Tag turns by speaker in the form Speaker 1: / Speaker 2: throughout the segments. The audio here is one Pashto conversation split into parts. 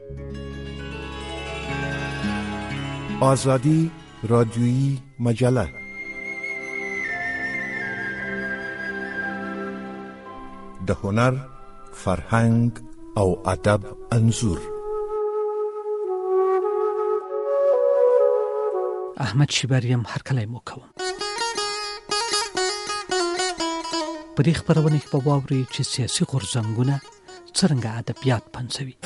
Speaker 1: آزادی رادیویی مجله. د هنر، فرهنګ او ادب انځور.
Speaker 2: احمد شیبریم هرکلی مو کوم. په دې خپرونه کې به واورئ چې سیاسي غورځنګونه څرنګه ادبیات پنځوي.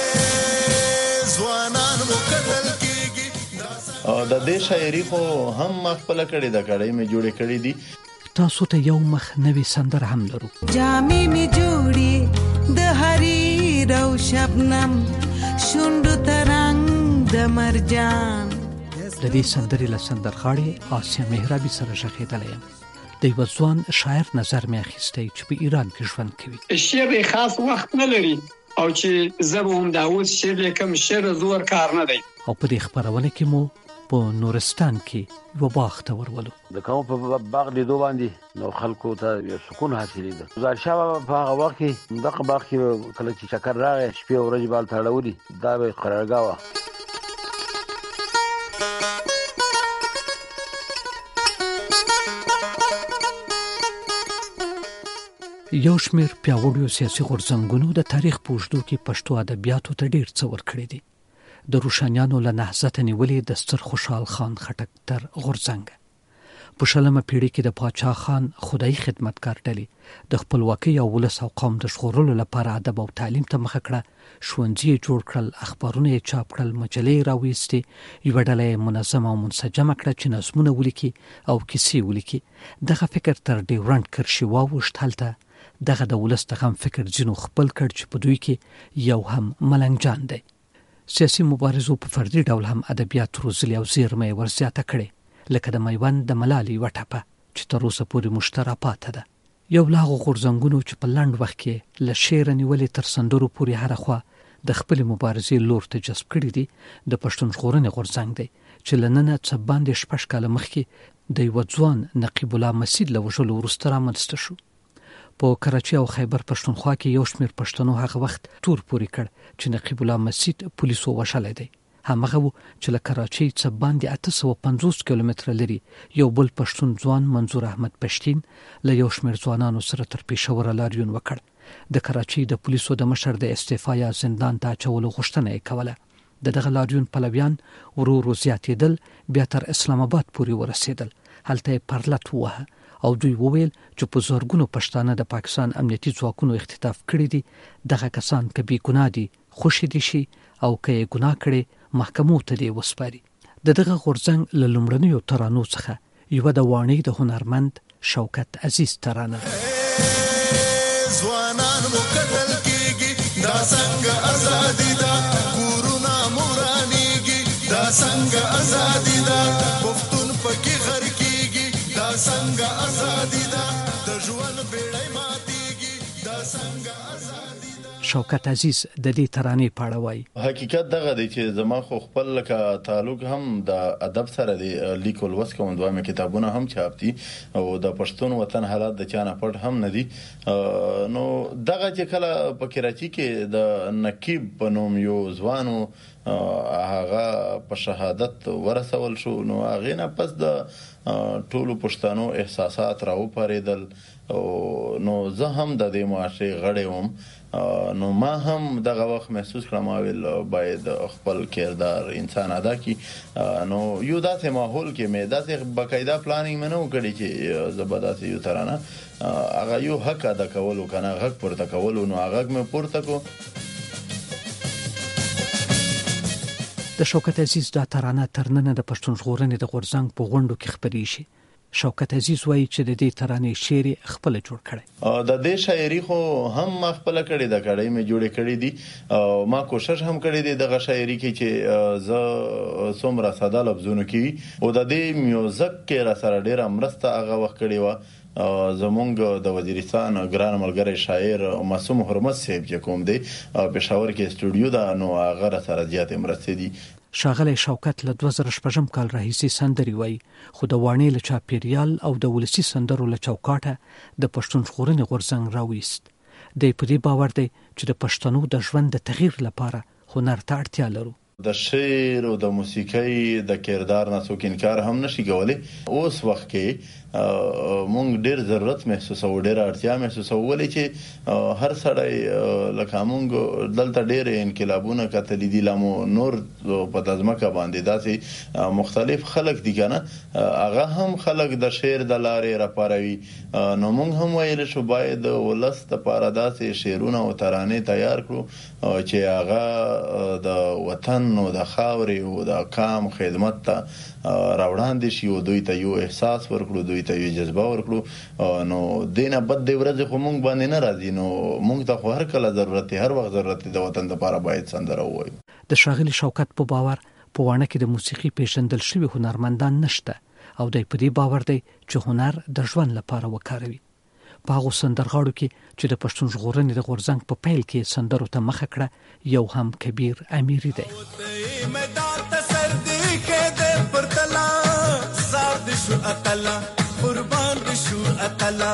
Speaker 3: د دې شاعري خو هم خپل کړي د کړي مې جوړې کړي دي.
Speaker 2: تاسو ته یو مخ نوې سندره هم لرو.
Speaker 4: جامې مې جوړې د حریر او شبنم، شونډو ترنګ د مرجان.
Speaker 2: د دې سندرې له سندرغاړې آسیا مهرابي سره ژغېدلی یم. د یوه ځوان شاعر نظر مې اخیستی چې په ایران کې ژوند کوي.
Speaker 5: شعر خاص وخت نه لري او چې زه به هم دا اوس شعر لیکم، شعر زور کار نه دی.
Speaker 2: او په دې خپرونه کې مو په نورستان کې یوه باغ ته ورولو.
Speaker 6: د کوم په باغ لیدو باندې نو خلکو ته یو سکون حاصلېده. ظاهرشاه بابا په هغه وخت کې دغه باغ کې کله چې چکر راغی شپې او ورځې به هلته اړولي، دا به یې قرارګاه وه.
Speaker 2: یو شمېر پیاوړیو سیاسي غورځنګونو د تاریخ په اوږدو کې پښتو ادبیاتو ته ډېر څه ورکړي دي. د روښانیانو له نهضته نیولې د ستر خوشحال خان خټک تر غورځنګ. په شلمه پیړۍ کې د پاچا خان خدایي خدمتګار ډلې د خپلواکۍ او ولس او قوم د ژغورلو لپاره ادب او تعلیم ته مخه کړه. ښوونځي یې جوړ کړل، اخبارونه یې چاپ کړل، مجلې یې راویستې. یوه ډله یې منظمه او منسجمه کړه چې نظمونه ولیکي او کیسې ولیکي. دغه فکر تر ډیورنډ کرښې واوښت. هلته دغه د ولس د غم فکر ځینو خپل کړ چې په دوی کې یو هم ملنګ جان دی. سیاسي مبارزو په فردي ډول هم ادبیات روزلي او زیرمه یې ورزیاته کړې، لکه د میوند د ملالې یوه ټپه چې تر اوسه پورې مشتره پاته ده. یو له هغو غورځنګونو چې په لنډ وخت کې له شعره نیولې تر سندرو پورې هره خوا د خپلې مبارزې لور ته جذب کړي دي، د پښتون ژغورنې غورځنګ دی چې له ننه څه باندې 6 کاله مخکې د یوه ځوان نقیب الله مسید له وژلو وروسته رامنځته شو. په کراچۍ او خیبر پښتونخوا کې یو شمېر پښتنو هغه وخت تور پورې کړ چې نقیب الله مسید پولیسو وژلی دی. همغه و چې له کراچۍ څه باندې 850 کیلومتره لري یو بل پښتون ځوان منظور احمد پښتین له یو شمېر ځوانانو سره تر پېښوره لاریون وکړ. د کراچۍ د پولیسو د مشر د استعفا یا زندان ته اچولو غوښتنه یې کوله. دغه لاریون پلویان ورو ورو زیاتېدل، بیا تر اسلام آباد پورې ورسېدل. هلته یې پرلت ووهه او دوی وویل چې په زرګونو پښتانه د پاکستان امنیتي ځواکونو اختطاف کړي دي. دغه کسان که بې ګناه دي خوشي دي شي او که یې ګناه کړي محکمو ته دې وسپاري. دغه غورځنګ له لومړنیو ترانو څخه یوه د واڼۍ د هنرمند شوکت عزیز ترانه.
Speaker 7: ځوانان مو قتل کېږي، دا څنګه ازادي ده، کورونه مورانېږي، دا څنګه ازادي ده، پښتون پکې غر کېږي، دا څنګه ازادي ده، د ژوند بیړۍ ماتېږي، دا څنګه ازادي ده.
Speaker 2: شوکت عزیز د دې ترانې په اړه وایي:
Speaker 3: حقیقت دغه دی چې زما خو خپل لکه تعلق هم د ادب سره دی. لیک او لوست کوم، دوه مې کتابونه هم چاپ دي او د پښتون وطن حالات د چانه پټ هم نه دي. نو دغه چې کله په کراچۍ کې د نقیب په نوم یو ځوانو هغه په شهادت ورسول شو، نو هغې نه پس د ټولو پښتنو احساسات راوپارېدل. نو زه هم د دې معاشرې غړی وم. نو ما هم دغه وخت محسوس کړم ویل باید خپل کردار انسان ادا کی. نو یو داسې ماحول کې مې داسې باقاعده پلانینګ مې نه و کړی چې زه به داسې یو ترانه هغه یو حق ادا کولو کنه غږ پورته کولو، نو هغه مې پورته کو.
Speaker 2: د شوکت عزیز دا ترانه تر ننه د پښتون ژغورنې د غورځنګ په غونډو کې خپرې شي. شوکت عزیز وایي چې د دې ترانې شعر خپل جوړ کړي.
Speaker 3: د دې شاعري خو هم خپل کړي د کړي مې جوړې کړي دي. ما کوشش هم کړی دی دغه شاعري کې چې زه څومره ساده لفظونه کې او د دې میوزیک کې را سره ډېره مرسته هغه وخت کړې وه. زمونږ د وزیرستان ګران ملګری شاعر معصوم حرمت صاحب چې کوم دی پېښور کې سټوډیو ده، نو هغه را سره زیاتې مرستې دي.
Speaker 2: ښاغلی شوکت له 2006 کال راهیسې سندرې وایي، خو د واڼۍ له چاپېریال او د ولسي سندرو له چوکاټه د پښتون ژغورنې غورځنګ راویست. دی په دې باور دی چې د پښتنو د ژوند د تغییر لپاره هنر ته اړتیا لرو.
Speaker 3: د شعر او د موسیقۍ د کردار نه څوک انکار هم نشي کولی. اوس وخت کې مونږ ډېر ضرورت محسوسو، ډېر اړتیا محسوسو، ولې چې هر سړی لکه مونږ دلته ډېر انقلابونه کتلي دي، لامو نور په دځمکه باندې داسې مختلف خلک دي کنه، هغه هم خلک د شعر د لارې راپاروي. نو مونږ هم ویل شو باید ولس لپاره داسې شعرونه او ترانې تیار کړو چې هغه د وطن او د خاورې او د قام خدمت ته راوړاندې شي او دوی ته یو احساس ورکړو، دوی ته یو جذبه ورکړو. نو دینه بد دی ورځ خو مونږ باندې نه راځي، نو مونږ ته خو هر کله ضرورت دی، هر وخت ضرورت دی د وطن لپاره باید سندره ووایو.
Speaker 2: د ښاغلي شوکت په باور په وانه کې د موسیقي پیژندل شوي هنرمندان نشته او د په دې باور دی چې هنر د ژوند لپاره وکاروي. په هغو سندرغاړو کې چې د پښتون ژغورنې د غورځنګ په پیل کې سندرو ته مخه کړه یو هم کبیر امیری دی.
Speaker 7: قربان شو اتلا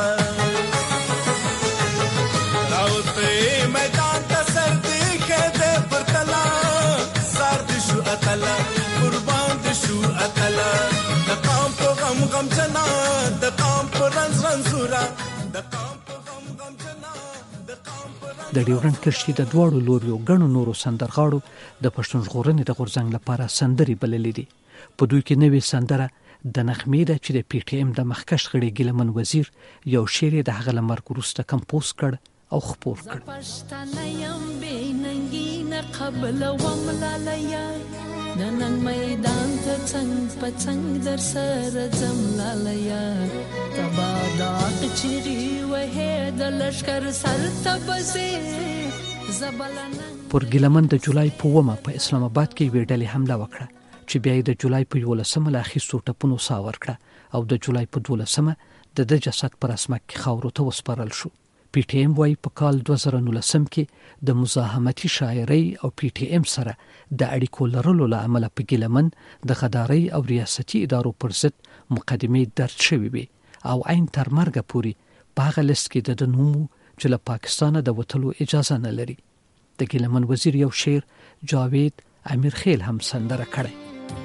Speaker 7: راوته میدان ته سر دی کده پرتلا سر دی شو اتلا قربان شو اتلا د قام په غم غم جنا د قام په رنز رنزورا د قام په غم غم جنا د قام په
Speaker 2: د ډیورنډ کرښې د دواړو لوریو ګڼو نورو سندرغاړو د پښتون ژغورنې د غورځنګ لپاره سندرې بللې دي. په دوی کې نوې سندره د نغمې ده چې د پی ټی ایم د مخکښ غړي ګیلمن وزیر یو شعر د هغه لمر وروسته کمپوز کړ او خپور کړ.
Speaker 8: پښتنیم بیننګینه قبل وملالیا نن میدان ته څنګ په څنګ در سره زملالیا تبا دا چیرې وه د لشکر سر تبسه زبلنه. پر
Speaker 2: ګیلمن د جولای په 1 په اسلام آباد کې ویډلې حمله وکړه چې بیا د جولای په 11 لا اخیستو ټپونو سا ورکړه او د جولای په 12 د جسد پر اسمک خاورو ته وسپارل شو. پی ټی ایم وايي په کال 2019 کې د مزاحمتي شاعرۍ او پی ټی ایم سره د اړیکو لرلو له امله په ګیلمن د غدارۍ او ریاستي ادارو پر ضد مقدمې درج شوې وي او عین تر مرګه پورې په هغه لیست کې د نومو چې له پاکستانه د وتلو اجازه نه لري. د ګیلمن وزیر یو شعر جاوید امیر خیل هم سندره کړی.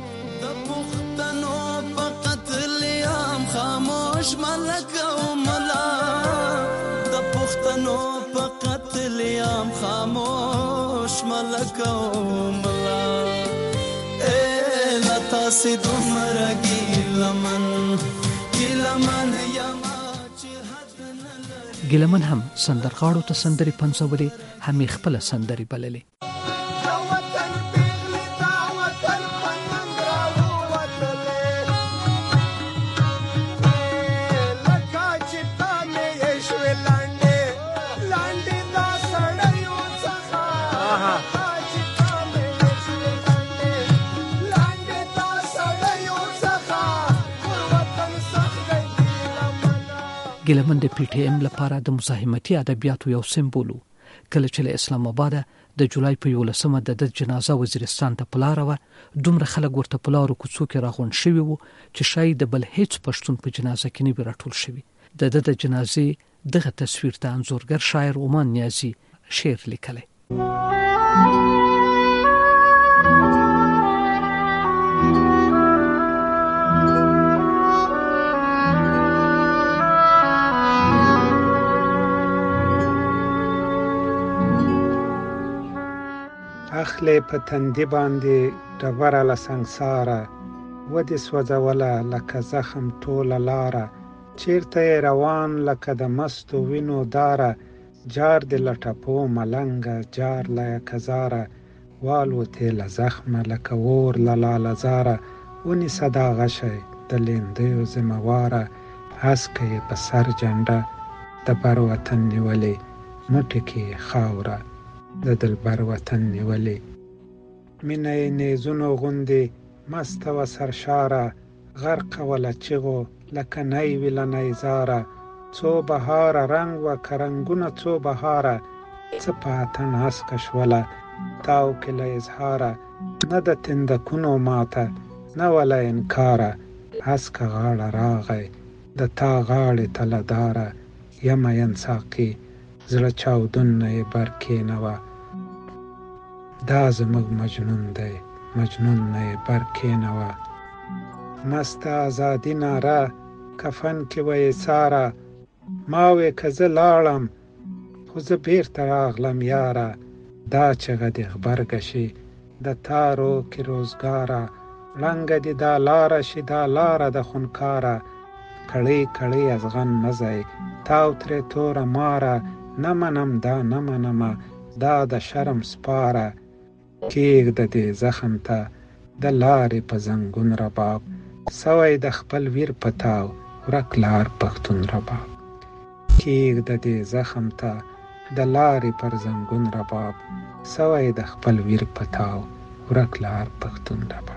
Speaker 7: خاموش ملک او ملا د پښتنو په قتل یام خاموش ملک او ملا لتا سي دومره ګیلمن ګیلمن یما چې حد نه لري.
Speaker 2: ګیلمن هم سندرغاړو ته سندرې پنځولې، هم خپل سندرې بللې. ګیلمن د پی ټی ایم لپاره د مزاحمتي ادبیاتو یو سمبول و. کله چې له اسلام آباد د جولای په 11 د جنازه وزیرستان ته پلاره و، دومره خلک ورته پلارو کوڅو کې راغونډ شوي وو چې شاید د بل هیڅ پښتون په جنازه کې نه وي راټول شوي. د جنازې دغه تصویر ته انځورګر شاعر عمان نیازي شعر لیکلی.
Speaker 9: اخلی په تندي باندې ډبره له سنګساره ودې سوځوله لکه زخم ټوله لاره چیرته روان لکه د مستو وینو داره جار د لټپو ملنګه جار له کزاره والوتې له زخمه لکه ور له لالزاره ونیسه دا غشی د لیندیو ذمهواره هسکه یې په سر جنډه د بر وطن نیولې موټې کې خاوره د دلبر وطن نیولې مینه یې نیزونو غوندې مسته و سرشاره غرقه وله چغو لکه نی وي له نیزاره څو بهاره رنګ و که رنګونه څو بهاره څه په اتڼ هسکه شوله تاو کې له اظهاره نه د تندکونو ماته نه وله انکاره هسکه غاړه راغی د تا غاړې ته له داره یمه ین ساقي زړه چاودون نه یې بر کېنوه دا زموږ مجنون دی مجنون نه بر کېنوه مست ازادي ناره کفن کې وې ساره ما وې که زه لاړم خو زه بیرته راغلم یاره دا چغه دې غبرګه شي د تارو کې روزګاره لنګه دې دا لاره شي دا لاره د خونکاره کړی کړی ازغن مزی تاو ترې توره ماره نه منم دا نه منمه دا د شرم سپاره کېږده دې زخم ته د لارې په زنګون رباب سوی د خپل ویر په تاو ورک لار پښتون رباب کېږده دې زخم ته د لارې پر زنګون رباب سوی د خپل ویر په تاو ورک لار پښتون رباب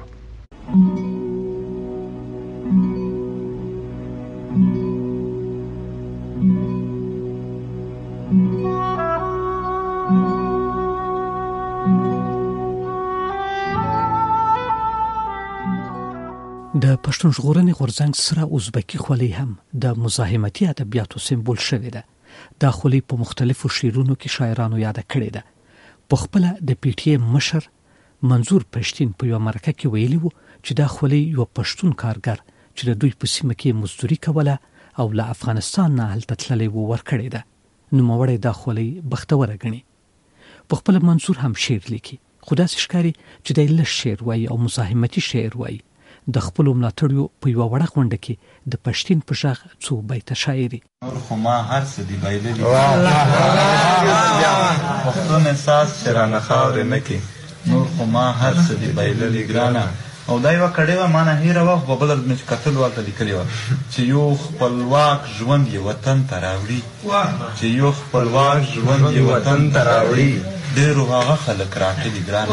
Speaker 2: د پښتون ژغورنې غورځنګ سره ازبکي خولۍ هم د مزاحمتي ادبیاتو سمبول شوې ده. دا خولۍ په مختلفو شعرونو کې شاعرانو یاد کړې ده. په خپل د پی ټی ایم مشر منظور پښتين په یو مرکه کې ویلي وو چې دا خولۍ یو پښتون کارګر چې د دوی په سیمه کې مزدوري کوله او له افغانستان نه هلته تللی وو ورکړې ده. نوموړی دا خولۍ بختوره ګڼي. په خپل منظور هم شعر لیکي، خو داسې ښکاري چې دی لږ شعر وایي او مزاحمتي شعر وایي. د خپل ملاتړیو په یو وړه غونډه کې د پښتين په ژغ څو بیته شاعري
Speaker 10: نور خو ما هر څه دی بایللی پښتون احساس چې رانه خاورې نه کې نور خو ما هر څه دی بایللی ګرانه او دا یوه کړې وه ما نه هېره وه خو په بله مې کتل ورته لیکلې وه چې یو خپلواک ژوند یې وطن ته راوړي چې یو خپلواک ژوند یې وطن ته راوړي ډېرو هغه خلک راټلي ګرانه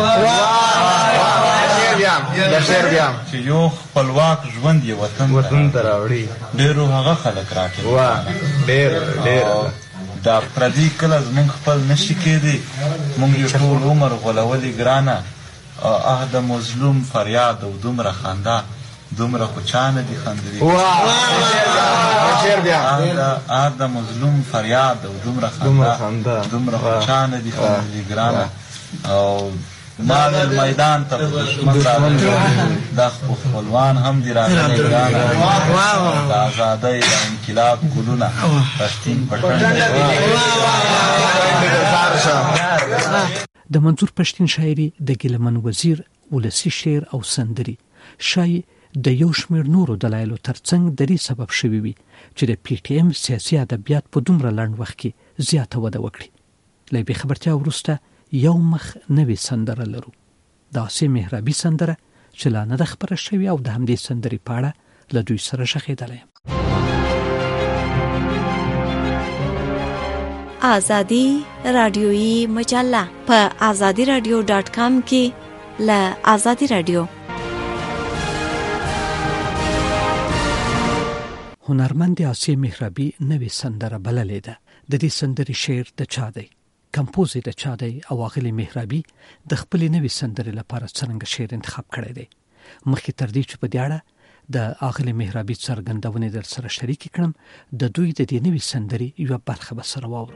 Speaker 10: چې یو خپلواک ژوند یې وطن ته راوړي ډېرو هغه خلک راټلي ډېر دا پردي کله زموږ خپل نشي کېدی موږ یې ټول عمر غولولي ګرانه د مظلوم فریاد او دومره خندا دومره خو چا نه دي خندلي د مظلوم فریاد او دومره خندا دومره خو چا نه دي خندلي ګرانه او ما د میدان ته په دښمن راغلی دا خپلوان هم دي راغلی ګرانه د ازادۍ د انقلاب ګلونه پښتین پټن
Speaker 2: د منظور پښتين شاعري د ګیلمن وزیر ولسی شعر او سندري شای د یو شمېر نورو دلایلو ترڅنګ د دې سبب شوي وي چې د پی ټی ایم سیاسي ادبیات په دومره لنډ وخت کې زیاته وده وکړي. له بې خبرتیا وروسته یو مخ نوې سندره لرو، د آسیې مهرابي سندره چې لا نه ده خپره شوې او د همدې سندرې په اړه له دوی سره غږېدلی یم.
Speaker 11: آزادی رادیویی مجله په azadiradio.com کې له آزادی رادیو.
Speaker 2: هنرمند آسیې مهرابي نوې سندره بللې ده. د دې سندرې شعر د چا دی، کمپوز د چا دی او آغلې مهرابي د خپلې نوې سندرې لپاره څرنګه شعر انتخاب کړی دی. مخکې تر دې چې په دې اړه د آغلې مهرابي څرګندونې در سره شریکې کړم، د دوی د دې نوې سندرې یوه برخه به سره واورو.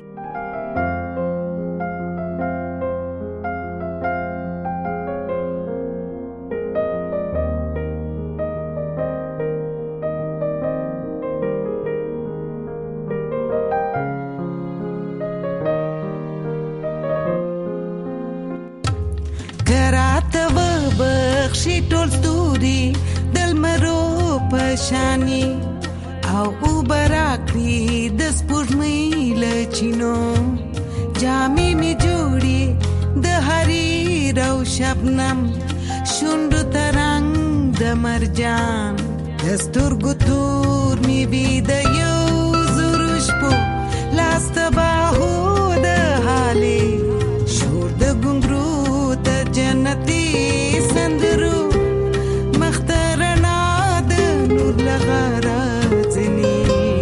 Speaker 4: بخشي ټول ستوري دل مرو پشانی او وبراکړي د سپوږمۍ لچینو جامې می جوړي د حریر او شبنم شونډو ترنګ د مرجان دستورګو تور می وي د یو زروش په لاست باهو د حالي شور د ګنګرو د جنتي سندرو مخترنا د نور لغرازني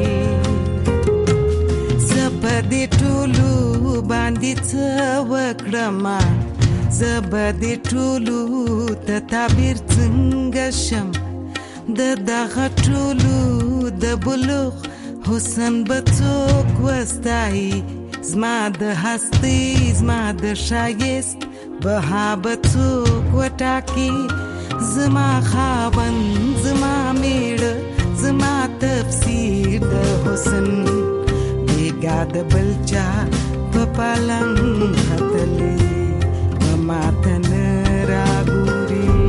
Speaker 4: زبدي ټولو باندې څه وکړما زبدي ټولو ته تعبیر څنګه شم د دغه ټولو د بلوغ حسن بڅوک وستای زما د هستی زما د شایست بها بڅوک وټاکي زما خاوند زما میړه زما تفسیر د حسن بیګا د بلچا په پالنګ خطلې ما تن راګوري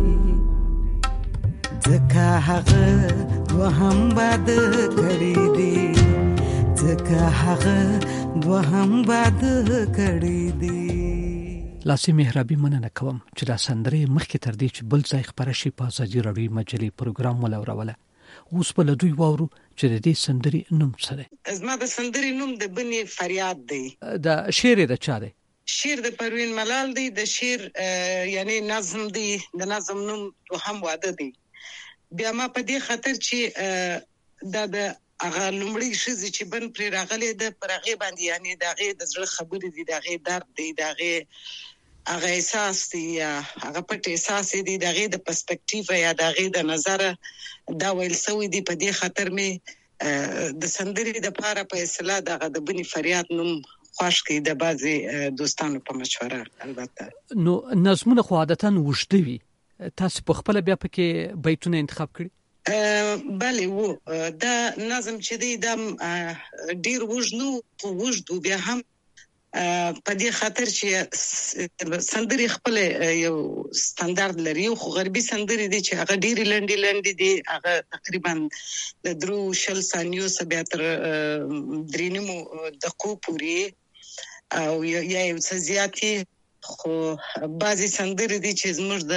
Speaker 4: ځکه هغه وهم باد کړی دی ځکه هغه وهم باد کړی دی.
Speaker 2: لاسي مهربي مننه کوم چې دا سندرې مخکې تر دې چې بل ځای خبره شي په ازادي راډیو مجلې پروګرام ولوروله. اوس په لدوی واورو چې د دې سندرې نوم څه دی؟
Speaker 4: زما د سندرې نوم د بني فریاد دی.
Speaker 2: دا شعر د چا دی؟
Speaker 4: شعر د پروین ملال دی. د شعر یعنی نظم دی. د نظم نوم هم واده دی. بیا ما په دې خاطر چې دا د هغه لومړی شزي چې بن پر راغلي د پرغه باندې یعنی دغه د زړه خبرې دي دغه درد دی دغه هغه احساس دی هغه پټ احساس دی دغه د پرسپیکټیو یا دغه د نظر دا ویل سوی دی. په دې خاطر می د سندرې د پاره په اصطلاح دغه د بني فریاد نوم خوښ کی د بعضي دوستانو په مشوره. البته
Speaker 2: نو نظمونه خو عادتاً وشدوي، تاسو په خپل بیا پکې بیتونه انتخاب کړی؟
Speaker 4: بله وو دا نظم چې دی د ډیر وژنو وژدو بیا هم په دې خاطر چې سندري خپل یو ستاندارد لري. خو غربي سندري دي چې هغه ډیر لنډي دي هغه تقریبا د 3 ثانیو څخه تر 3 دقیقو پورې او یا یو څه زیاتې. خو بعضي سندري دي چې زموږ د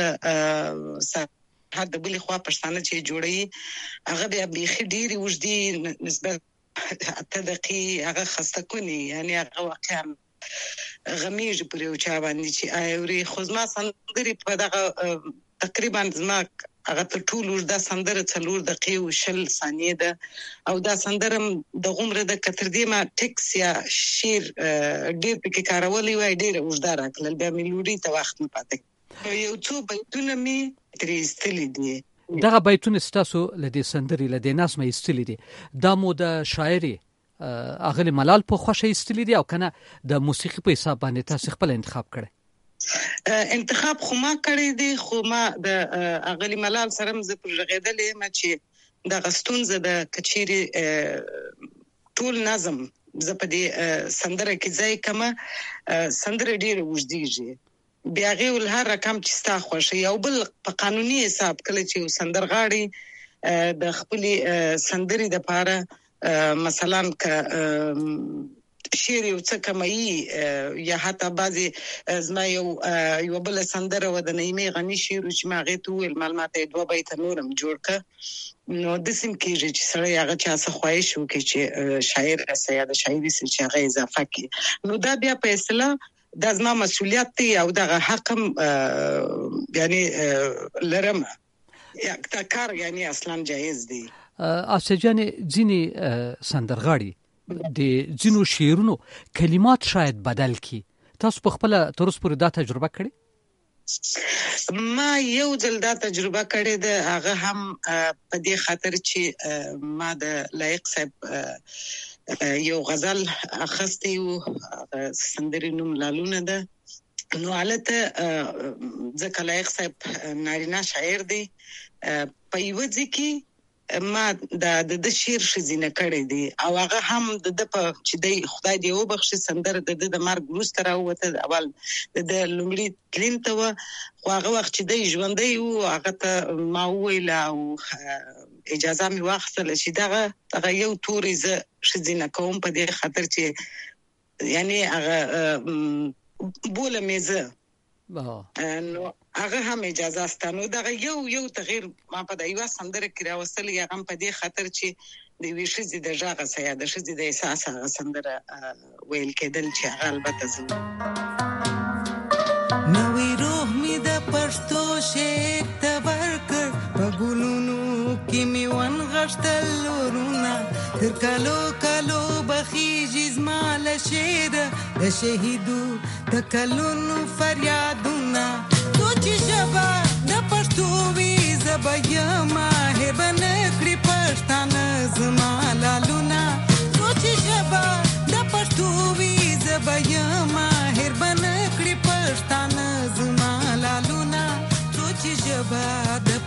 Speaker 4: حد بلی خوا پښتانه چې جوړي هغه بیا بيخي ډيري وجدي نسبت تدقي هغه خسته کوني یعنی هغه واقعا غمیج پر یو چا باندې چې اوري. خو ما سندري په دغه تقریبا زما هغه ته ټول د سندره 4 دقیقې او 20 ثانیې ده او دا سندرم د غمره د کتر دی ما ټیکس یا شیر ډیر پکې کارولې وای ډیر وجدار کړل بیا میلودي ته وخت نه پاتې یو څو بیتونه می ترې استلې دي.
Speaker 2: دغه بیتونه ستاسو لدې سندري لدې نظم استلې دي دا مو د شاعري اغلی ملال په خوښه استلې دي او کنه د موسیقي په حساب باندې تاسو خپل انتخاب کړی؟
Speaker 4: انتخاب خو ما کړی دی خو ما د اغلی ملال سره مزه پرغېدلې ما چې د غستونزه د کچيري ټول نظم زپدي سندره کې ځای کما سندره ډیر وجديږي بیا غوړ هر رقم چې ستا خوښي او بل په قانوني حساب کله چې سندرغاړي د خپل سندري د پاره مثلا ک شعر یو څه کمایي یا حتی بعضي زما یو بل سندره و د نیمه غني شعر چې ما غته ویل معلومات 2 بیت نورم جوړ ک نو د سیم کېږي چې سره هغه چا څه خوښ شو کې چې شاعر سیاده شاعري چې هغه اضافه کی نو دا بیا په اصطلاح د زما مسؤلیت دی او دغه حقم یعنی لرم یا کار یعنی اصلا جایز دی.
Speaker 2: اسجان ځینی سندرغاړي د ځینو شعرونو کلمات شاید بدل کی تاسو په خپل ترس پورې دا تجربه کړې؟
Speaker 4: ما یو ځل دا تجربه کړې ده هغه هم په دې خاطر چې ما د لایق صاحب یو غزل اخستې او سندري نوم لالونه ده نو حالته ځکه لایق صاحب نارینه شاعر دی په یو ځکه ما د شعر شزینه کړې دي او هغه هم د چې دی خدای دی وبخښي سندره د مرګ وروسته راوته اول د لومړي تلین ته خو هغه وخت چې دی ژوندۍ او هغه ته ما ویل او اجازه مې واخیستله چې دغه یو توري ز شزینه کوم په دې خاطر چې یعنی هغه بوله میزه نو هغه هم اجازه ستانو دغه یو تغییر ما په دایو سندره کې راوستل یا هم په دې خاطر چې د ویشي د ژغه سیاده شې د احساس هغه سندره ویل کېدل چې البته زه
Speaker 12: نوې روح می د پښتو شعر ته ورکړ په ګلونو کې می ون غشتل ورونه تر کالو بخیږي زما له شعر د شهیدو د کلونو فریادونه تو چې شبا د پښتو وی زبیا ماهر بنکړي پښتانه زما لالونه تو چې شبا د پښتو وی زبیا ماهر بنکړي پښتانه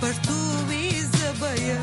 Speaker 12: پښتو وی زبیا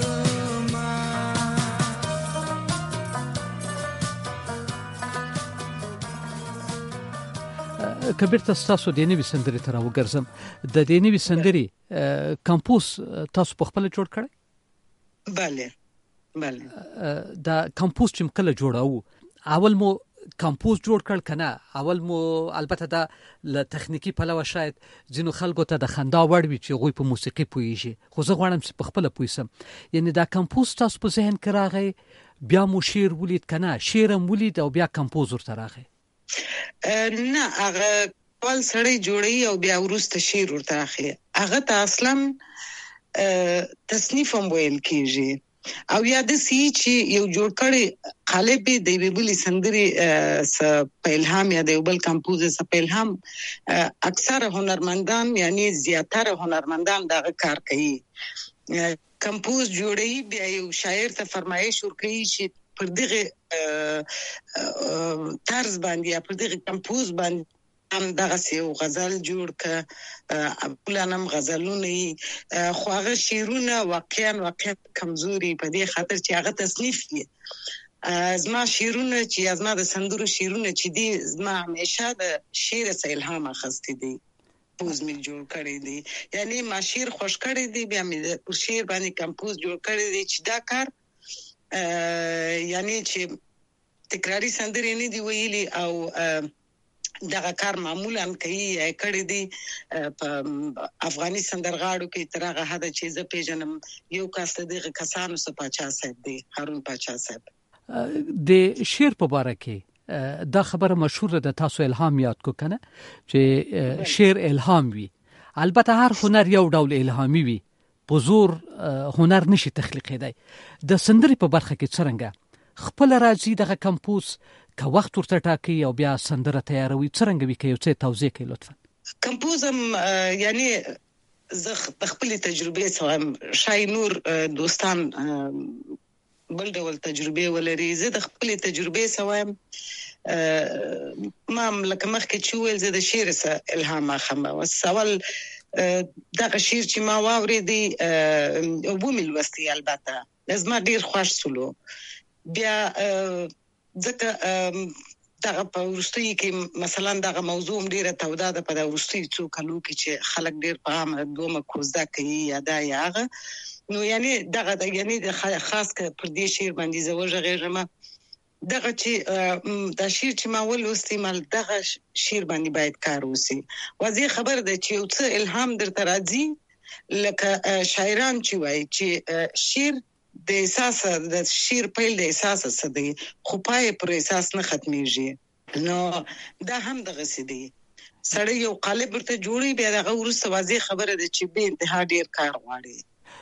Speaker 2: کبیر تاسو د نوې سندرې تر وګرځم د دې نوې سندرې کمپوز تاسو په خپل جوړ کړی؟
Speaker 4: بله
Speaker 2: دا کمپوز چې کله جوړاو اول مو کمپوز جوړ کړ کنه اول مو البته دا له تخنیکی پلوه شاید ځینو خلکو ته د خندا وړ وي چې غوي په موسیقي پويږي خو زه غواړم چې په خپل پويسم یعنی دا کمپوز تاسو په ذهن کې راغی بیا مو شعر ولید کنه شعرم ولید او بیا کمپوز ورته راغی؟
Speaker 4: نه هغه ول سړی جوړي او بیا ورسته شعر ورته راغی هغه ته اصلا تصنیف هم ویل کیږي او یاد سي چې یو جوړ کړي قالب د ویبلی سندري س په الهام یا د بل کمپوز س په الهام اکثر هنرمندان یعنی زیاتره هنرمندان دغه کار کوي کمپوز جوړي بیا یو شاعر ته فرمایش ورکړي چې پر دغه طرز باندې یا پر دغه کمپوز باندې هم دغه یو غزل جوړ ک خپلانم غزلونه خو هغه شعرونه واقعا کمزوري په دې خاطر چې هغه تصنیف دي زما شعرونه چې زما د سندرو شعرونه چې دي زما همیشه د شعر څخه الهام اخستې دي کمپوز می جوړ کړی دی یعنی ما شعر خوش کړی دی بیا می پر شعر باندې کمپوز جوړ کړی دی چې دا کار یعنی چې تکراری سندرې نه دی ویلي او دغه کار معمولا کوي کړي دي په افغاني سندرغاړو کې ترغه حد چې زه پیژنم یو کس دغه کسانو څخه پاچا صاحب دی هارون پاچا صاحب
Speaker 2: د شعر په اړه کې دا خبره مشهوره ده تاسو الهام یاد کو کنه چې شعر الهام وي البته هر هنر یو ډول الهامي وي په زور هنر نشي تخلیقېدای د سندرې په برخه کې څنګه خپل راځي دغه کمپوز که وخت ورته ټاکي او بیا سندره تیاروي څنګه وی کوي څه توضیح کوي لطفا
Speaker 4: کمپوزم یعنی زه خپل تجربه سوام شای نور دوستان بل ډول تجربه ولري زه د خپل تجربه سوام ما لکه مخکې چې ویل زه د شعر سره الهام اخلم او سوال دغه شعر چې ما واورېدی او بومل وستي البته لازم ډیر خوښ سولو بیا ځکه دغه په ورستي کې مثلا دغه موضوع ډیره توده ده په ورستي څو کلو کې چې خلک ډیر په عام دومره کوزده کوي یا دا یاغه نو یعنی دغه یعنی خاص کر پر دې شعر باندې زوجه غیرمه دغه چې د شعر چې ما ولوستي مال دغه شعر باندې باید کار وسی واځي خبر ده چې یو څه الهام درته راځي لکه شاعران چې وایي چې شعر د احساس د شعر پیل د احساس څخه دی خو پای پر احساس نه ختميږي نو دا هم دغه سدي سړی یو قالب ورته جوړي بیا دغه ورسته واځي خبره ده چې به انتها ډیر کار غواړي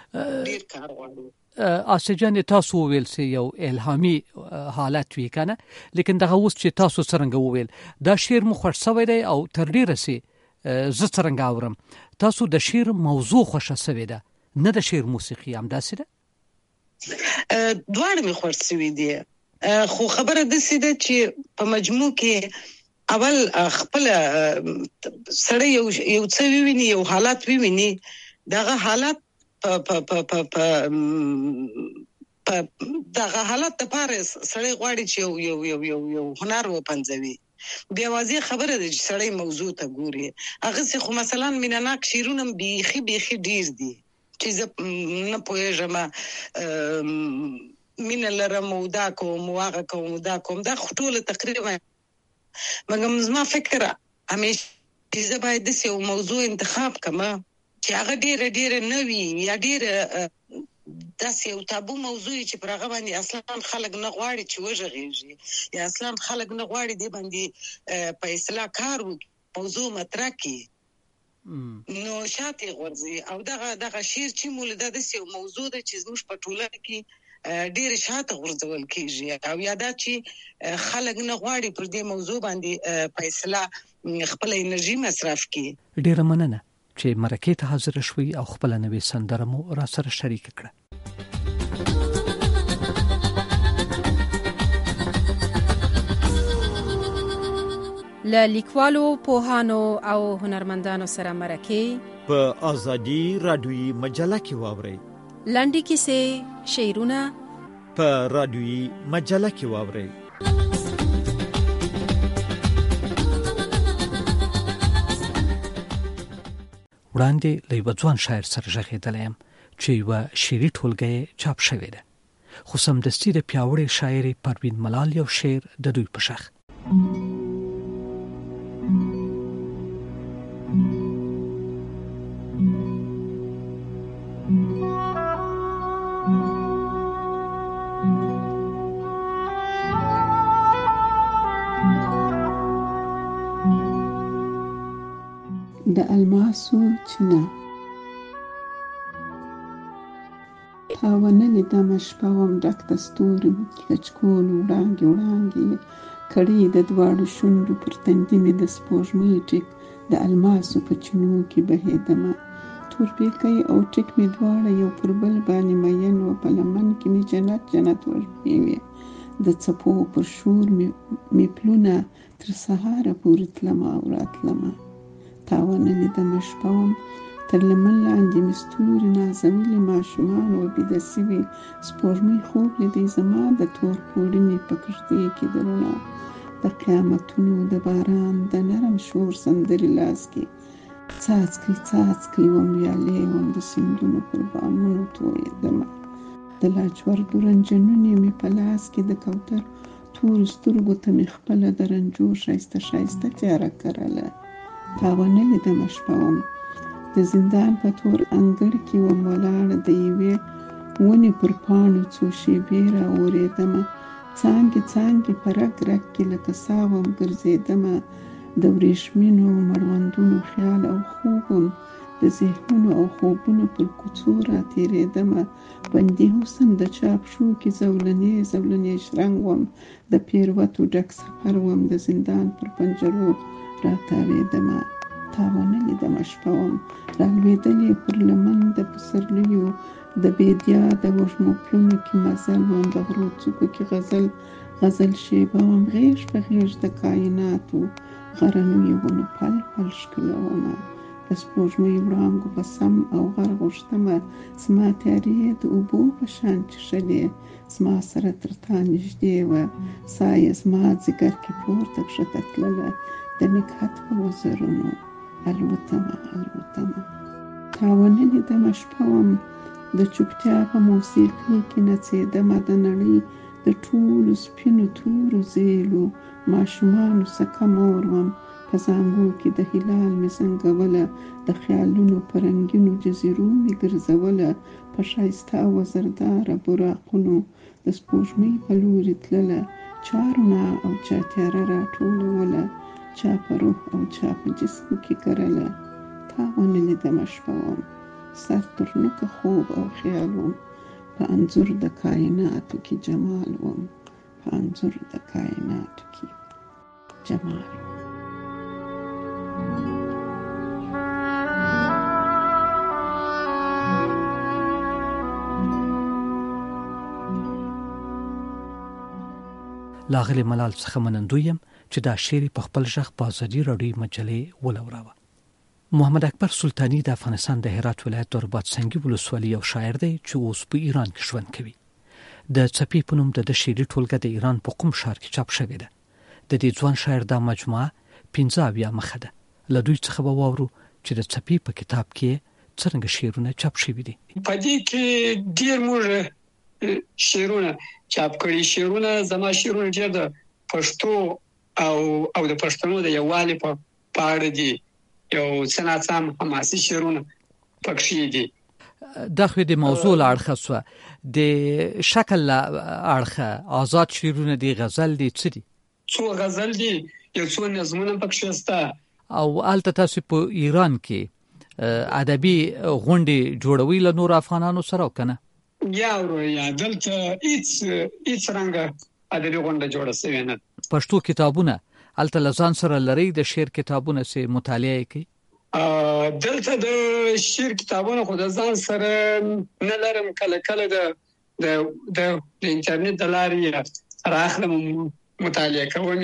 Speaker 2: اسجان تاسو ویل سي یو الهامي حالت وی کنه لیکن دغه اوس چې تاسو څنګه ویل دا شعر مو خوښ سوی دی او تر ډیره سي زه څنګه اورم تاسو د شعر موضوع خوښه سوی ده نه د شعر موسیقي هم داسې ده
Speaker 4: دواړه می خوښ سوي دي خو خبره د سیده چې په مجموع کې اول خپل سره یو څه ویني یو حالت ویني دغه حالت دغه حالت لپاره سړی غواړي چې یو هنر وپنځوي بیا واځي خبره ده چې سړی موضوع ته ګوري هغه څه خو مثلا میناناک شیرونم بیخي ډیر دي چې نه پوهېږم مين لرم ودا کوم واغه کوم دا کوم دا ټول تقریبا مګم زما فکر همیشه چې باید د یو موضوع انتخاب کما چې هغه ډیر نوی یا ډیر داسې یو تابو موضوع چې پر هغه باندې اصلا خلک نه غواړي چې وژغېږي یا اصلا خلک نه غواړي دی باندې په اصلاح کار موضوع مطرح کی نو شاته غورځي او دغه شعر چې مولده د یو موضوع د چې زموږ په ټولنه کې ډیر شاته غورځول کیږي او یاده چې خلک نه غواړي پر دې موضوع باندې په اصلاح خپل انرژي مصرف کړي
Speaker 2: ډیر مننه چې مرکه ته حاضر شوي او خپل نوې سندره مو را سره شریک کړه
Speaker 13: له لیکوالو پوهانو او هنرمندانو سره مرکې
Speaker 14: په آزادي رادیویي مجله کې واورئ.
Speaker 13: لنډې کیسې، شعرونه
Speaker 14: په رادیویي مجله کې واورئ.
Speaker 2: وړاندې له یوه ځوان شاعر سره غږېدلی یم چې یوه شعري ټولګه یې چاپ شوې ده، خو سمدستي د پیاوړې شاعرې پروین ملال یو شعر د دوی په شخ.
Speaker 15: د الماسو چینه تاونه لیدمه شپه وم ډک د ستورو کچکول وړانګې وړانګې کړي د دواړو شونډو پر تندي مې د سپوږمۍ ټیک د الماسو په چینو کې بهېدمه تورپیکی او ټیک مې دواړه یو پر بل باندې مین و په لمن کې مې جنت جنت وږمې وې د څپو پر شور مې پلونه تر سهاره پورې تلمه او راتلمه تاونه لیدمه شپه وم تر لمن لاندې مې ستوري نازولي ماشومان و بیده سوي سپوږمۍ خوب لیدی زما د تور پوړني په کښتۍ کې د رڼا د قیامتونو د باران د نرم شور سندرې لاس کې څاڅکي څاڅکي وم ویالې وم د سیندونو پر بامونو تویېدمه د لاجوردو رنجنونې مې په لاس کې د کوتر تورو سترګو ته مې خپله د رنجو ښایسته ښایسته تیاره کرله تاونه لیدمه شپه وم د زندان په تور انګړ کې وم ولاړه د یوې ونې پر پاڼو څو شېبې راورېدمه څانګې څانګې په رګ رګ کې لکه سا وم ګرځېدمه د وریښمینو مړوندونو خیال او خوب وم د ذهنونو او خوبونو پر کوڅو راتېرېدمه بندي حسن د چاپ شو کې زولنې زولنې شرنګ وم د پیروتو ډک سفر وم د زندان پر پنجرو راتاوېدمه تاونه لیدمه شپه وم رالوېدلې پر لمن د پسرلیو د بیدیا د وږمو پلونو کې مزل وم د غرو څوکو کې غزل غزل شیبه وم غیږ په غیږ د کائناتو غرنیو ونو پل پل ښکلومه د سپوږمۍ وړانګو په سم او غر غوښتمه زما تیارې د اوبو په شان چښلې زما سره تر تا نږدې وه ساه یې زما ځیګر کې پورته کښته تلله د نګهت په وزرونو الوتمه الوتمه تاونه لیدمه شپه وم د چوپتیا په موسیقۍ کې نڅېدمه د نړۍ د ټولو سپینو تورو زیلو ماشومانو سکه مور وم په زانګو کې د هلال مې زنګوله د خیالونو په رنګینو جزیرو مې ګرځوله په ښایسته وزرداره براقونو د سپوږمۍ په لورې تلله چا رڼا او چا تیاره راټولوله چا په روح او چا په جسم کې کرله تاونه لیدمه شپه وم سر تر نوکه خوب او خیال وم په انځور د کائناتو کې جمال وم په انځور د کائناتو کې جمال وم
Speaker 2: لاغلی ملال څخه منندوی یم چې دا شعر په خپل ژغ په آزادي راډیو مجلې ولوراوه. محمد اکبر سلطانی د افغانستان د هرات ولایت د رباط سنگي ولسوالۍ یو شاعر دی چې اوس په ایران کې ژوند کوي. د څپې په نوم د شعري ټولګه د ایران په قم ښار کې چاپ شوې ده. د دې ځوان شاعر دا مجموعه 15 مخه ده. له دوی څخه به واورو چې د څپې په کتاب کې څرنګه شعرونه چاپ شوي دي.
Speaker 5: په دې کې ډېر موږ شعرونه چاپ کړي. شعرونه زما شعرونه ډېر د پښتو او د پښتنو د یووالي په اړه دي. یو څه ناڅم حماسي شعرونه پکښې دي.
Speaker 2: دا خو د موضوع له اړخه سوه. د شکل له اړخه آزاد شعرونه دي، غزل دي، څه دي؟
Speaker 5: څو غزل دي، یو څو نظمونه پکښې شته.
Speaker 2: او هلته تاسو په ایران کې ادبي غونډې جوړوي له نور افغانانو سره که نه؟
Speaker 5: یا دلته هیڅ رنګه ادبي غونډه جوړه شوې نه.
Speaker 2: پښتو کتابونه هلته له ځان سره لرئ؟ د شعر کتابونه چې مطالعه یې کوي؟
Speaker 5: دلته د شعر کتابونه خو د ځان سره نه لرم. کله کله د انټرنیټ د لارې راخلم مطالعه کوم.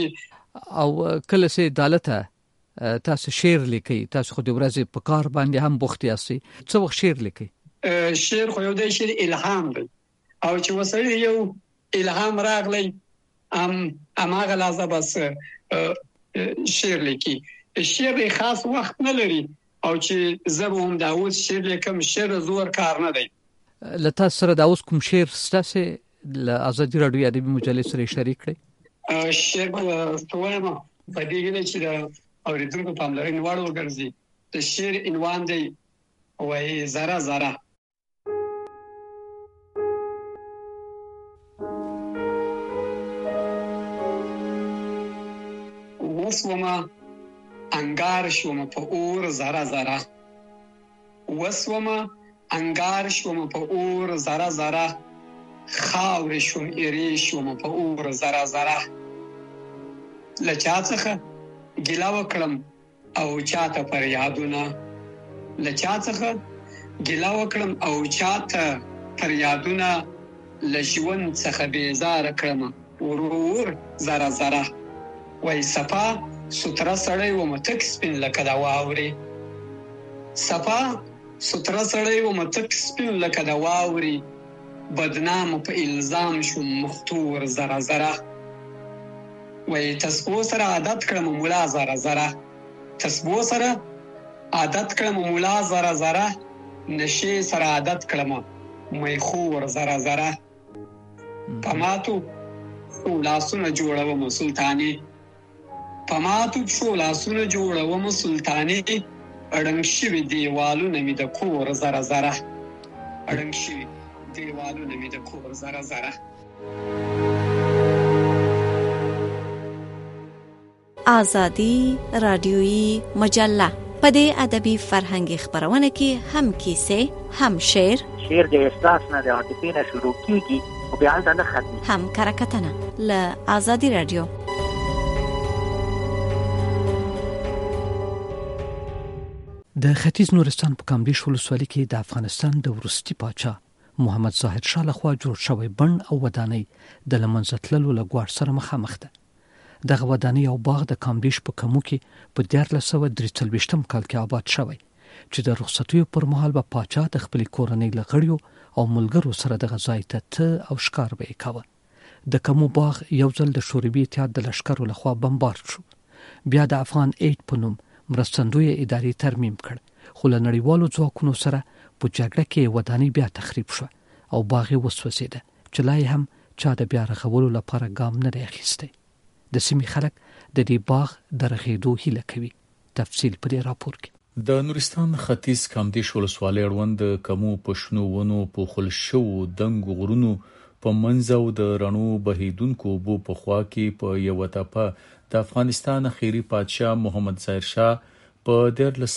Speaker 2: او کله سه عدالت تاسو شعر لیکي، تاسو خو د ورځې په کار باندې هم بوخت یاستئ، څه وخت شعر لیکي؟
Speaker 5: شعر خو یو د شعر الهام دی، او چې وسړی یو الهام راغلی هغه لازم بس شعر لیکي. شعر خاص وخت نه لري، او چې زه هم دا اوس شعر لیکم، شعر زور کار نه دی.
Speaker 2: لته سره دا اوس کوم شعر ستاسو ل آزادي رادیو ادبي مجلې سره شریک کړئ؟
Speaker 5: شعر وایم په دې کې چې دا اوریدونکو پاملرنه وړ وګرځي. د شعر عنوان دی وای زره زره. وسوما انګار شوم په اور زره زره، وسوما انګار شوم په اور زره زره، خاور شوم ایری شوم په اور زره زره. لچا څخه ګیلا وکړم او چاته پر یادونه، لچا څخه ګیلا وکړم او چاته پر یادونه، لژوند څخه بیزار کړم ورور زره زره. وای صفا ستره سړی و متک سپین لکه دا واوري، صفا ستره سړی و متک سپین لکه دا واوري، بدنام په الزام شو مختور زره زره. وای تسبو سره عادت کړم مولا زره زره، تسبو سره عادت کړم مولا زره زره، نشي سره عادت کړم میخور زره زره. پماتو لاسونه جوړوم سلطانی، پماتو شو لاسونه جوړوم سلطانی، اړنګ شوي دیوالونه می د کور زره زره، اړنګ شوي دیوالونه می د کور زره زره.
Speaker 11: آزادی رادیویی مجله په دې ادبي فرهنګي خبرونه کې هم کیسې، هم شعر
Speaker 16: د احساس نه د عاطفې نه شروع کیږي او بیا هلته نه ختمي،
Speaker 11: هم کرکټنه له آزادی رادیو.
Speaker 2: د ختیځ نورستان په کامدیش ولسوالۍ کې د افغانستان د وروستي پاچا محمد ظاهر شاه لخوا جوړ شوی بڼ او ودانۍ د لمنځه تللو له ګواښ سره مخامخ ده. دغه ودانۍ او باغ د کامدیش په کمو کې په 1443 کال کې آباد شوی، چې د رخصتیو پر مهال به پاچا د خپل کورنۍ له غړیو او ملګرو سره دغه ځای ته او ښکار به کاوه. د کمو باغ یو ځل د شوروي اتحاد د لشکرو لخوا بمبارد شو، بیا د افغان اید په نوم مرستندوی ادارې ترمیم کړ، خو له نړیوالو ځواکونو سره په جګړه کې ودانۍ بیا تخریب شو او باغ یې وسوځېده، چې لا هم چا د بیا رغولو لپاره ګام نه دی اخیستی. د سیمې خلک د دې باغ د رغېدو هیله کوي. تفصیل په دې راپور کې.
Speaker 17: د نورستان ختیځ کامدیش ولسوالۍ اړوند د کمو پښنو ونو پوښل شو دنګ غرونو په منځ او د رڼو بهیدونکو اوبو په خوا کې په یوه تپه د افغانستان اخیری پادشاه محمد ظاهر شاه په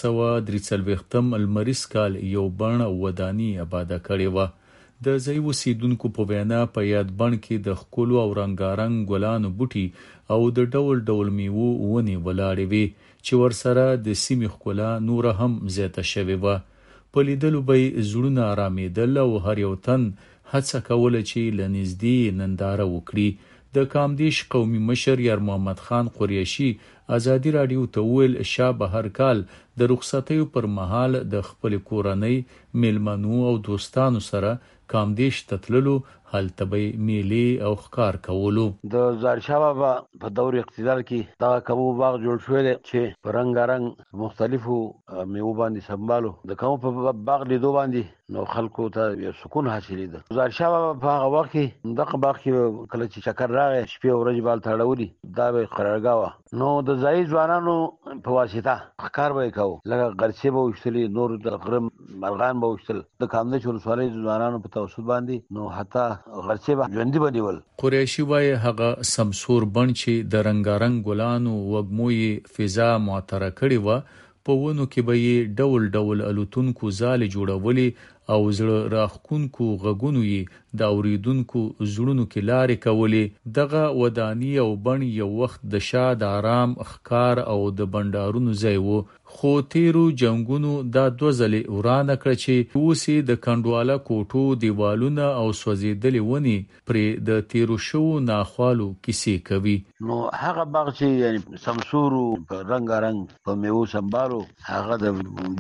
Speaker 17: 1343 المریز کال یو بڼ او ودانۍ آباده کړې وه. د ځای اوسیدونکو په وینا په یاد بڼ کې د ښکلو او رنګارنګ ګلانو بوټي او د ډول ډول میوو ونې ولاړې وې چې ورسره د سیمې ښکلا نوره هم زیاته شوې وه. په لیدلو به یې زړونه آرامېدل او هر یو تن هڅه کوله چې له نږدې ننداره وکړي. د کامدیش قومي مشر یار محمد خان قریشي آزادي رادیو ته وویل شاه به هر کال د رخصتیو پر مهال د خپل کورنۍ، میلمنو او دوستانو سره کامدیش ته تللو، هلته به میلې او ښکار کولو.
Speaker 6: د ظاهر شاه بابا په دور اقتدار کې دا کمو باغ جوړ شوی دی چې په رنګارنګ مختلفو میوو باندې سمبالو. د کمو په باغ لیدو باندې نو خلکو ته یو سکون حاصلېده. ظاهر شاه بابا په هغه وخت کې دغه باغ کې کله چې چکر راغی شپې او ورځې به هلته اړولي، دا به قرارګاه وه. نو د ځایي ځوانانو په واسطه ښکار به یې کوو، لکه غرڅې به ویشتلې، نور د غره مرغان به ویشتل. د کامدیش ولسوالۍ ځوانانو په توسط باندې نو حتی غرڅې به ژوندي به نیول.
Speaker 17: قریشي وایي هغه سمسور بڼ چې د رنګارنګ ګلانو وږمو یې فضا معطره کړې وه، په ونو کې به یې ډول ډول الوتونکو ځالې جوړولې او زړه راخونکو غږونو یې د اوریدونکو زړونو کې لارې کولې. دغه ودانی او بڼ یو وخت د شاد آرام ښکار او د بندارونو ځای و، خو تیرو جنگونو دا 2 ځلې ورانه کړ چې اوسې د کندواله کوټو دیوالونه او سوځېدلې ونې پرې د تیرو شو ناخوالو کیسې کوي.
Speaker 6: نو هغه باغ چې یعنی سمسورو په رنگارنګ په میوه سمبالو، هغه د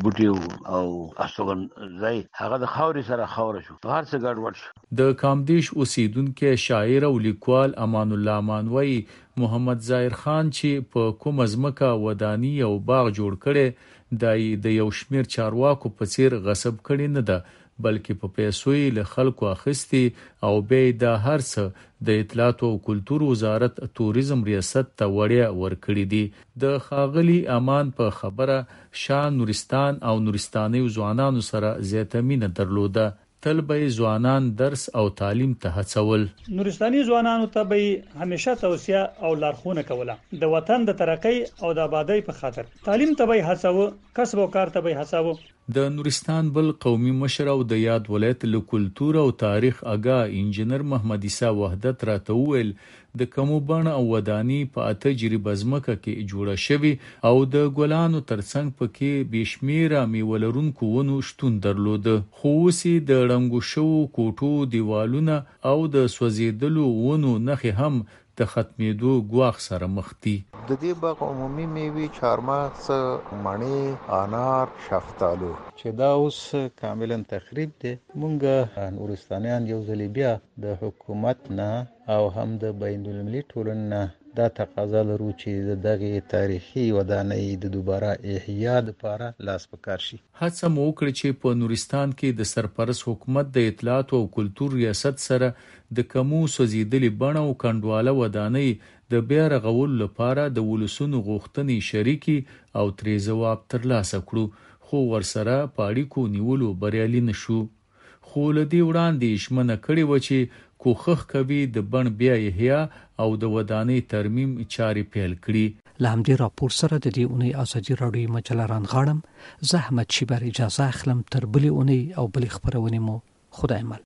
Speaker 6: بوټي او استوګن ځای هغه د خاورې سره خاور شو، هر څه ګډوډ شو.
Speaker 17: د کامدیش اوسیدونکو شاعر او لیکوال امان الله مانوي محمد ظاهر خان چې په کوم ځمکه ودانی او باغ جوړ کړي د یو شمیر چارواکو په څیر غصب کړي نه ده، بلکې په پیسو یې له خلکو اخیستي او به د هر څه د اطلاعات او کلتور وزارت توریزم ریاست ته وړیا ورکړي دي. د خاغلی امان په خبره شاه نورستان او نورستاني ځوانانو سره زیاته مینه درلوده. تل به ځوانان درس او تعلیم ته هڅول.
Speaker 18: نورستاني ځوانانو ته به همیشه توصیه او لارښوونه کوله د وطن د ترقۍ او د آبادی په خاطر. تعلیم ته به هڅاوه، کسب او کار ته به هڅاوه.
Speaker 17: د نورستان بل قومي مشر او د یاد ولایت له کلتور او تاریخ اگا انجنیر محمد عیسی وحدت راته وویل د کومو بڼ او ودانی په تجربه ځمکه کې جوړه شوی او د ګلانو ترڅنګ پکې بشمیره میولرونکو ونو شتون درلود، خو اوسې د رنګو شو کوټو دیوالونه او د سوځېدلو ونو نخې هم د ختمېدو ګواښ سره مخ دي.
Speaker 19: د دې باغ عمومي میوې چهارمغز، مڼې، انار، شفتالو چې دا اوس کاملا تخریب دي. مونږ نورستانیان یو ځل بیا د حکومت نه او هم د بین المللي ټولنې نه دا تقاضا لرو چې دغه تاریخي ودانۍ د دوباره احیا لپاره لاس پکار شي.
Speaker 17: هڅه مو وکړه چې په نورستان کې د سرپرست حکومت د اطلاعات او کلتور ریاست سره د کومو سوځېدلې بڼ او کندواله ودانۍ د بیا رغولو لپاره د ولسونو غوښتنې شریکي او ترې ځواب ترلاسه کړو، خو ورسره په اړیکو نیولو بریالي نشو. خو له دې وړاندې ژمنه کړې و چې کوښښ کوي د بڼ بیا احیا او د ودانۍ ترمیم چارې پیل کړي.
Speaker 2: له همدې راپور سره د دې اونۍ ازادي راډیو مجله رانغاړم. زه احمد شیبر اجازه اخلم تر بلې اونۍ او بلې خبرونې مو خدای مل.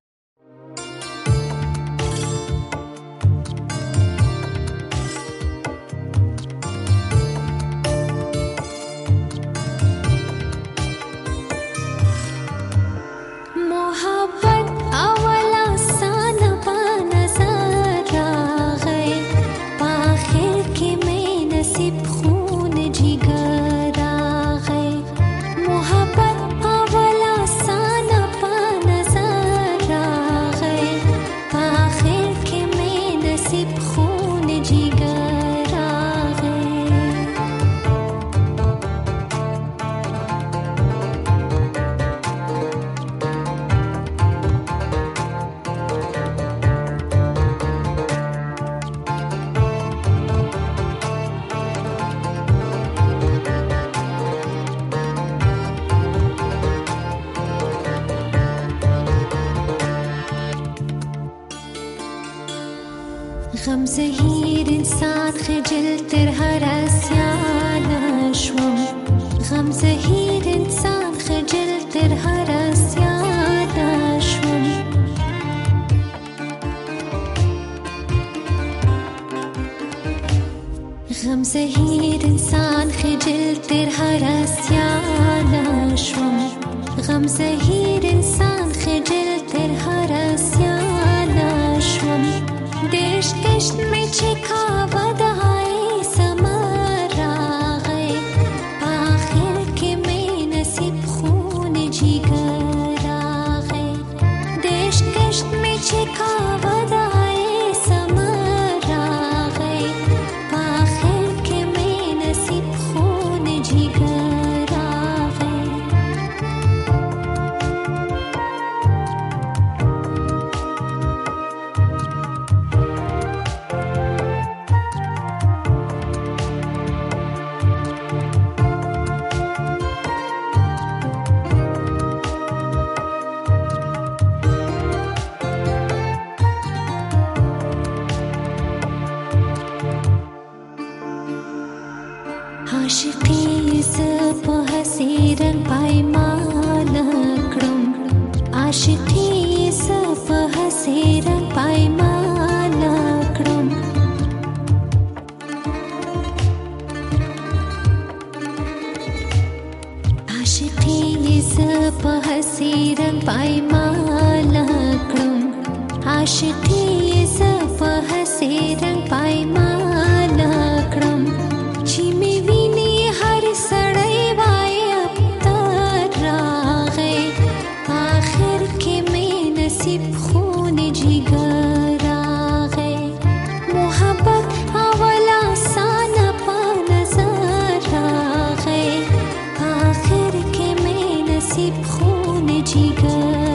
Speaker 8: غم زهیر انسان خجل تر هر اسیان شوم، غم زهیر انسان خجل تر هر اسیان شوم. غم زهیر انسان خجل تر هر اسیان شوم، غم زهیر انسان خجل تر هر اسیان شوم. دشت دشت میں چکاوا دہائی سمر راغے، آخر کے میں نصیب خون جگر راغے. دشت دشت میں چکاوا دہائی سمر راغے، آخر کے میں نصیب خون جگر راغے. په هسې رنګ پایمال کړم عاشقي زه په هسې رنګ پایمال کړم چې مې ویني هر سړی وایي ابتر راغی آخر کې مې نصیب خون جګر راغی محبت اول آسان په نظر راغی آخر کې مې نصیب خون جګر